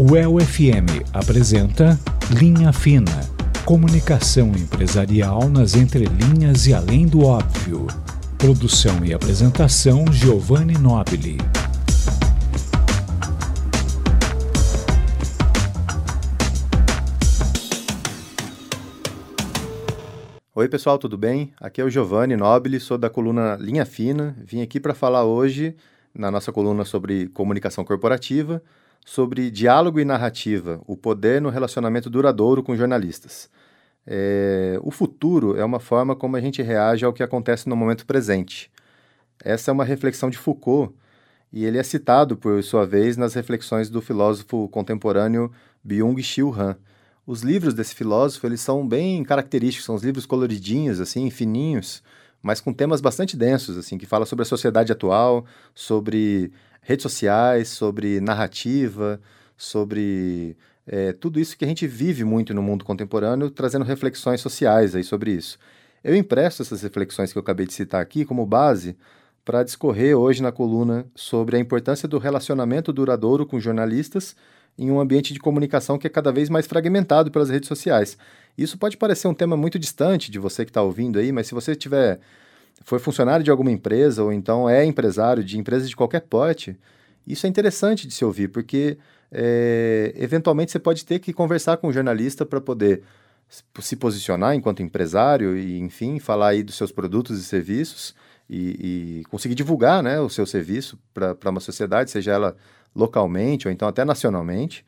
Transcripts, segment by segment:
O UEL-FM apresenta Linha Fina, comunicação empresarial nas entrelinhas e além do óbvio. Produção e apresentação Giovanni Nobili. Oi pessoal, tudo bem? Aqui é o Giovanni Nobili, sou da coluna Linha Fina. Vim aqui para falar hoje, na nossa coluna sobre comunicação corporativa, sobre diálogo e narrativa, o poder no relacionamento duradouro com jornalistas. O futuro é uma forma como a gente reage ao que acontece no momento presente. Essa é uma reflexão de Foucault, e ele é citado, por sua vez, nas reflexões do filósofo contemporâneo Byung-Chul Han. Os livros desse filósofo, eles são bem característicos, são os livros coloridinhos, assim, fininhos, mas com temas bastante densos, assim, que fala sobre a sociedade atual, sobre redes sociais, sobre narrativa, sobre tudo isso que a gente vive muito no mundo contemporâneo, trazendo reflexões sociais aí sobre isso. Eu empresto essas reflexões que eu acabei de citar aqui como base para discorrer hoje na coluna sobre a importância do relacionamento duradouro com jornalistas em um ambiente de comunicação que é cada vez mais fragmentado pelas redes sociais. Isso pode parecer um tema muito distante de você que está ouvindo aí, mas se você foi funcionário de alguma empresa ou então é empresário de empresas de qualquer porte, isso é interessante de se ouvir, porque eventualmente você pode ter que conversar com um jornalista para poder se posicionar enquanto empresário e, enfim, falar aí dos seus produtos e serviços e conseguir divulgar, né, o seu serviço para uma sociedade, seja ela localmente ou então até nacionalmente,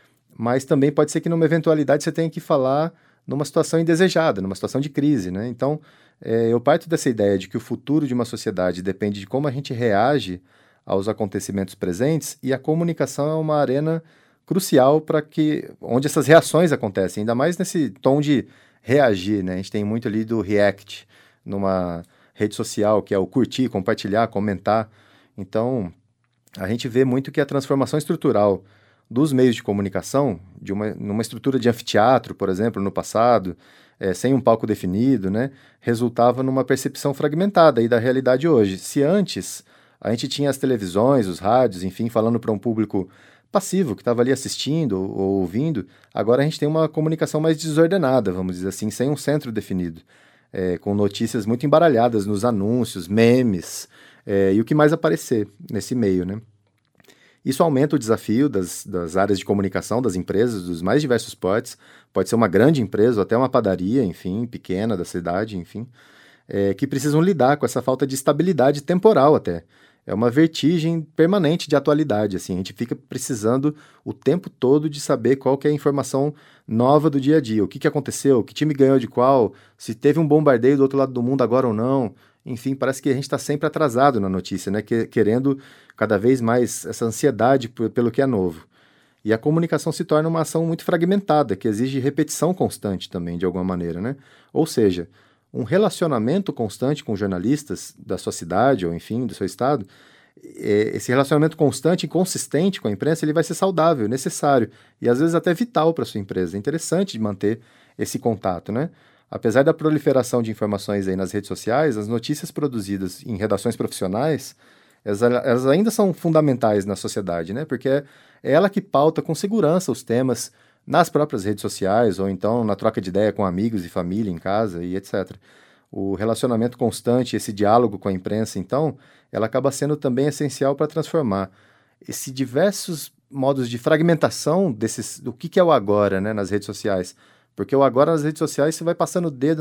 mas também pode ser que numa eventualidade você tenha que falar numa situação indesejada, numa situação de crise, né? Então, eu parto dessa ideia de que o futuro de uma sociedade depende de como a gente reage aos acontecimentos presentes, e a comunicação é uma arena crucial onde essas reações acontecem, ainda mais nesse tom de reagir, né? A gente tem muito ali do react numa rede social, que é o curtir, compartilhar, comentar. Então, a gente vê muito que a transformação estrutural dos meios de comunicação, numa estrutura de anfiteatro, por exemplo, no passado, sem um palco definido, né, resultava numa percepção fragmentada aí da realidade hoje. Se antes a gente tinha as televisões, os rádios, enfim, falando para um público passivo que estava ali assistindo ou ouvindo, agora a gente tem uma comunicação mais desordenada, vamos dizer assim, sem um centro definido, com notícias muito embaralhadas nos anúncios, memes, e o que mais aparecer nesse meio, né? Isso aumenta o desafio das áreas de comunicação, das empresas, dos mais diversos portes. Pode ser uma grande empresa ou até uma padaria, enfim, pequena da cidade, enfim, que precisam lidar com essa falta de estabilidade temporal até. É uma vertigem permanente de atualidade, assim. A gente fica precisando o tempo todo de saber qual que é a informação nova do dia a dia. O que aconteceu, que time ganhou de qual, se teve um bombardeio do outro lado do mundo agora ou não. Enfim, parece que a gente está sempre atrasado na notícia, né? Querendo cada vez mais essa ansiedade pelo que é novo. E a comunicação se torna uma ação muito fragmentada, que exige repetição constante também, de alguma maneira, né? Ou seja, um relacionamento constante com jornalistas da sua cidade, ou enfim, do seu estado, esse relacionamento constante e consistente com a imprensa, ele vai ser saudável, necessário, e às vezes até vital para a sua empresa. É interessante de manter esse contato, né? Apesar da proliferação de informações aí nas redes sociais, as notícias produzidas em redações profissionais, elas ainda são fundamentais na sociedade, né? Porque é ela que pauta com segurança os temas nas próprias redes sociais, ou então na troca de ideia com amigos e família em casa e etc. O relacionamento constante, esse diálogo com a imprensa, então, ela acaba sendo também essencial para transformar esses diversos modos de fragmentação do que é o agora, né, nas redes sociais. Porque o agora nas redes sociais, você vai passando o dedo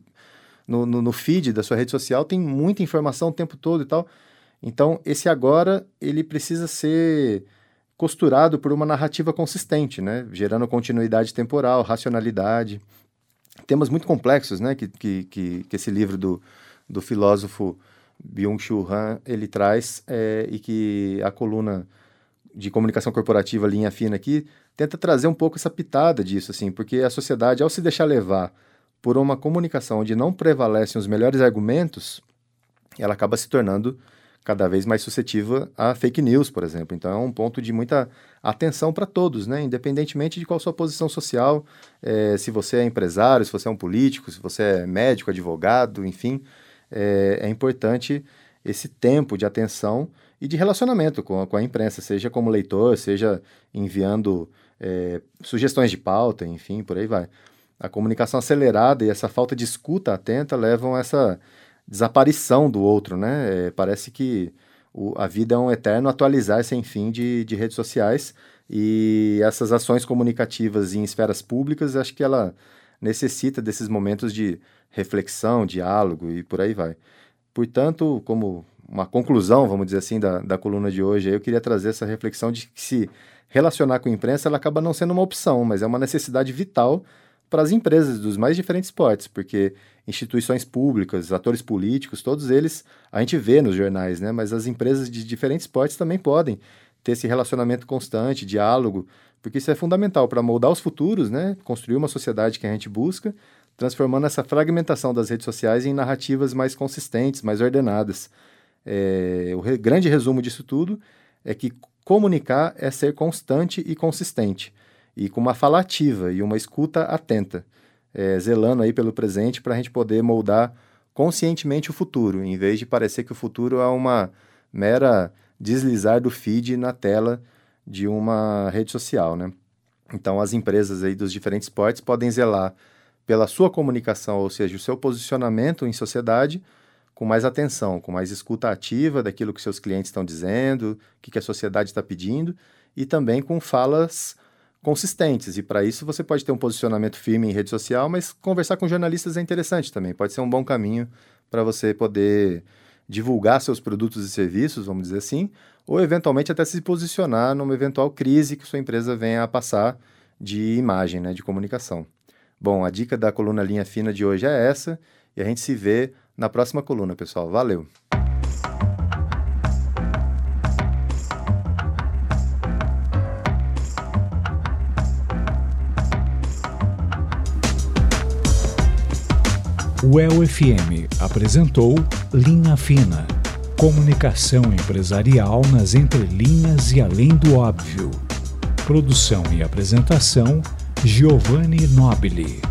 no feed da sua rede social, tem muita informação o tempo todo e tal. Então, esse agora, ele precisa ser costurado por uma narrativa consistente, né? Gerando continuidade temporal, racionalidade. Temas muito complexos, né? Que esse livro do filósofo Byung-Chul Han, ele traz, e que a coluna de comunicação corporativa Linha Fina aqui tenta trazer um pouco essa pitada disso, assim, porque a sociedade, ao se deixar levar por uma comunicação onde não prevalecem os melhores argumentos, ela acaba se tornando cada vez mais suscetível a fake news, por exemplo. Então é um ponto de muita atenção para todos, né? Independentemente de qual sua posição social, se você é empresário, se você é um político, se você é médico, advogado, enfim, é importante esse tempo de atenção e de relacionamento com a imprensa, seja como leitor, seja enviando sugestões de pauta, enfim, por aí vai. A comunicação acelerada e essa falta de escuta atenta levam a essa desaparição do outro, né? Parece que a vida é um eterno atualizar sem fim de redes sociais, e essas ações comunicativas em esferas públicas, acho que ela necessita desses momentos de reflexão, diálogo e por aí vai. Portanto, como uma conclusão, vamos dizer assim, da coluna de hoje, eu queria trazer essa reflexão de que se relacionar com a imprensa, ela acaba não sendo uma opção, mas é uma necessidade vital para as empresas dos mais diferentes portes, porque instituições públicas, atores políticos, todos eles a gente vê nos jornais, né? Mas as empresas de diferentes portes também podem ter esse relacionamento constante, diálogo, porque isso é fundamental para moldar os futuros, né? Construir uma sociedade que a gente busca, transformando essa fragmentação das redes sociais em narrativas mais consistentes, mais ordenadas. O grande resumo disso tudo é que comunicar é ser constante e consistente, e com uma fala ativa e uma escuta atenta, zelando aí pelo presente para a gente poder moldar conscientemente o futuro, em vez de parecer que o futuro é uma mera deslizar do feed na tela de uma rede social, né? Então, as empresas aí dos diferentes portes podem zelar pela sua comunicação, ou seja, o seu posicionamento em sociedade, com mais atenção, com mais escuta ativa daquilo que seus clientes estão dizendo, o que a sociedade está pedindo, e também com falas consistentes. E para isso você pode ter um posicionamento firme em rede social, mas conversar com jornalistas é interessante também. Pode ser um bom caminho para você poder divulgar seus produtos e serviços, vamos dizer assim, ou eventualmente até se posicionar numa eventual crise que sua empresa venha a passar de imagem, né, de comunicação. Bom, a dica da coluna Linha Fina de hoje é essa, e a gente se vê na próxima coluna, pessoal. Valeu! O UEL-FM apresentou Linha Fina, comunicação empresarial nas entrelinhas e além do óbvio. Produção e apresentação, Giovanni Nobili.